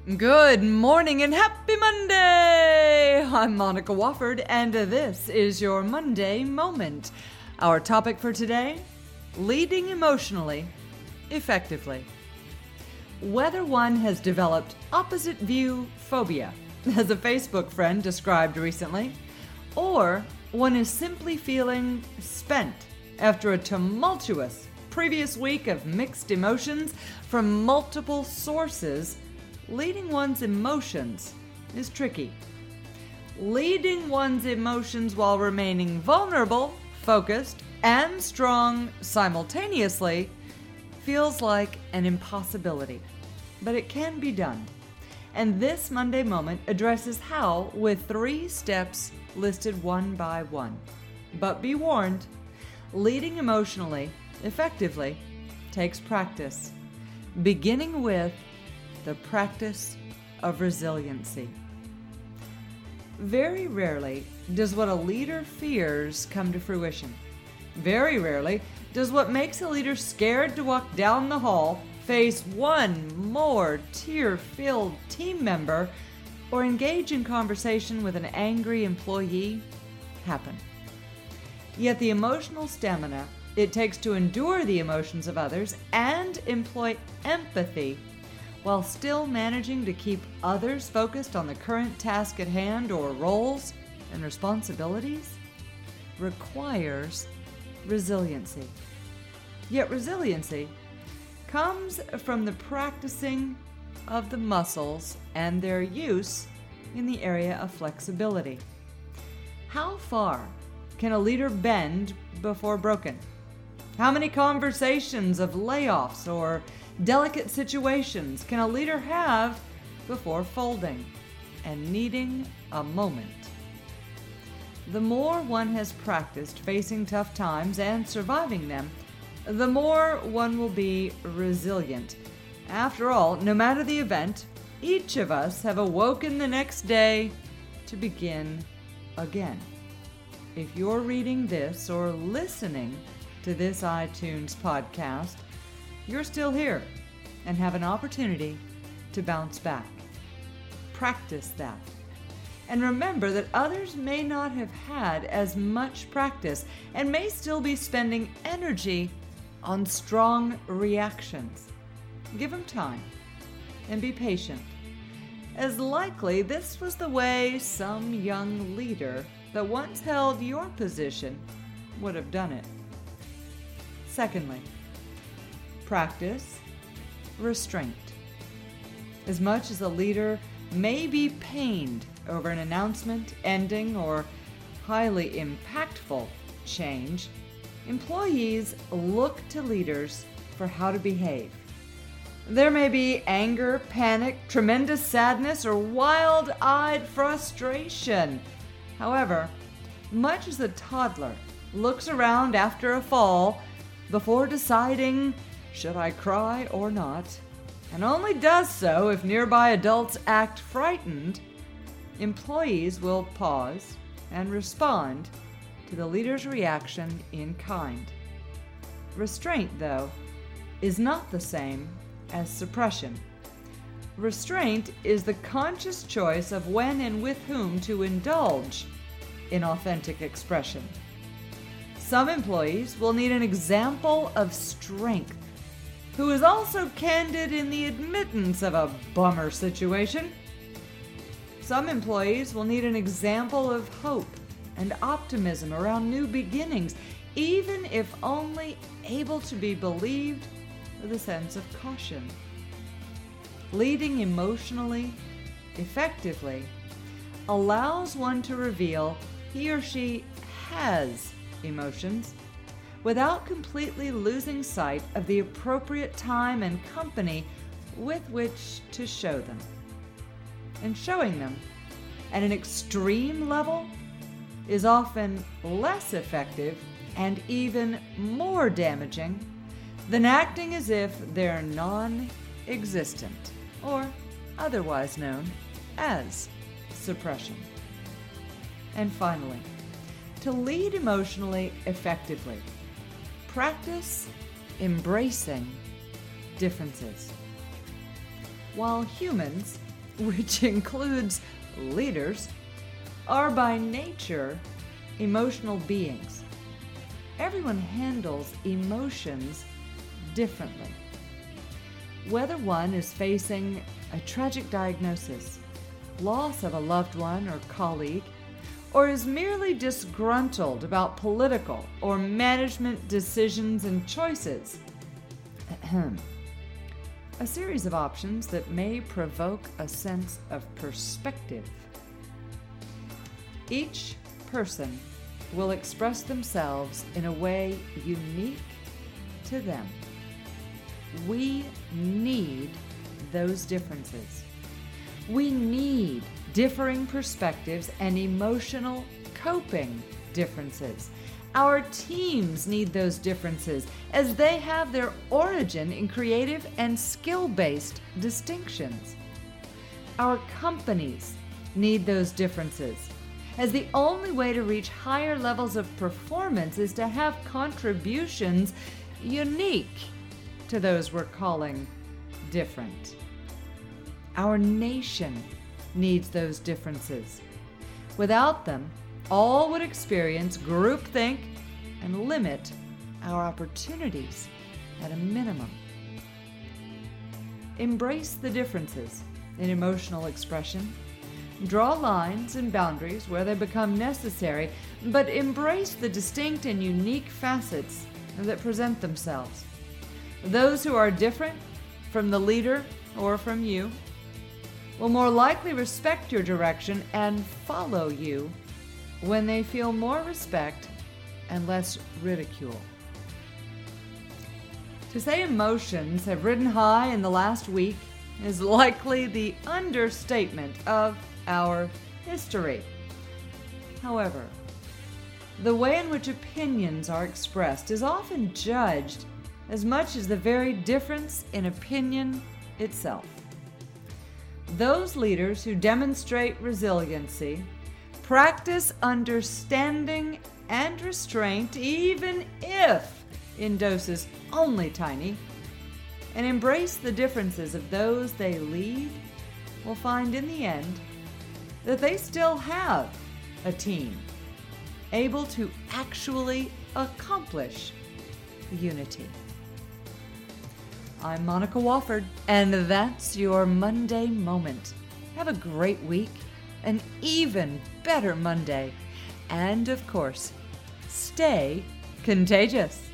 Good morning and happy Monday! I'm Monica Wofford, and this is your Monday Moment. Our topic for today, leading emotionally, effectively. Whether one has developed opposite view phobia, as a Facebook friend described recently, or one is simply feeling spent after a tumultuous previous week of mixed emotions from multiple sources, leading one's emotions is tricky. Leading one's emotions while remaining vulnerable, focused, and strong simultaneously feels like an impossibility. But it can be done. And this Monday Moment addresses how with 3 steps listed one by one. But be warned, leading emotionally, effectively, takes practice, beginning with the practice of resiliency. Very rarely does what a leader fears come to fruition. Very rarely does what makes a leader scared to walk down the hall, face one more tear-filled team member, or engage in conversation with an angry employee happen. Yet the emotional stamina it takes to endure the emotions of others and employ empathy while still managing to keep others focused on the current task at hand or roles and responsibilities requires resiliency. Yet resiliency comes from the practicing of the muscles and their use in the area of flexibility. How far can a leader bend before broken? How many conversations of layoffs or delicate situations can a leader have before folding and needing a moment? The more one has practiced facing tough times and surviving them, the more one will be resilient. After all, no matter the event, each of us have awoken the next day to begin again. If you're reading this or listening to this iTunes podcast, you're still here and have an opportunity to bounce back. Practice that. And remember that others may not have had as much practice and may still be spending energy on strong reactions. Give them time and be patient, as likely this was the way some young leader that once held your position would have done it. Secondly, practice restraint. As much as a leader may be pained over an announcement, ending, or highly impactful change, employees look to leaders for how to behave. There may be anger, panic, tremendous sadness, or wild-eyed frustration. However, much as a toddler looks around after a fall before deciding, should I cry or not, and only does so if nearby adults act frightened, employees will pause and respond to the leader's reaction in kind. Restraint, though, is not the same as suppression. Restraint is the conscious choice of when and with whom to indulge in authentic expression. Some employees will need an example of strength, who is also candid in the admittance of a bummer situation. Some employees will need an example of hope and optimism around new beginnings, even if only able to be believed with a sense of caution. Leading emotionally, effectively, allows one to reveal he or she has emotions without completely losing sight of the appropriate time and company with which to show them. And showing them at an extreme level is often less effective and even more damaging than acting as if they're non-existent, or otherwise known as suppression. And finally, to lead emotionally effectively, practice embracing differences. While humans which includes leaders, are by nature emotional beings. Everyone handles emotions differently. Whether one is facing a tragic diagnosis, loss of a loved one or colleague, or is merely disgruntled about political or management decisions and choices, a series of options that may provoke a sense of perspective. Each person will express themselves in a way unique to them. We need those differences. We need differing perspectives and emotional coping differences. Our teams need those differences as they have their origin in creative and skill-based distinctions. Our companies need those differences, as the only way to reach higher levels of performance is to have contributions unique to those we're calling different. Our nation needs those differences. Without them, all would experience groupthink and limit our opportunities at a minimum. Embrace the differences in emotional expression. Draw lines and boundaries where they become necessary, but embrace the distinct and unique facets that present themselves. Those who are different from the leader or from you will more likely respect your direction and follow you when they feel more respect and less ridicule. To say emotions have ridden high in the last week is likely the understatement of our history. However, the way in which opinions are expressed is often judged as much as the very difference in opinion itself. Those leaders who demonstrate resiliency practice understanding and restraint, even if in doses only tiny, and embrace the differences of those they lead, will find in the end that they still have a team able to actually accomplish unity. I'm Monica Wofford, and that's your Monday Moment. Have a great week, an even better Monday, and of course, stay contagious.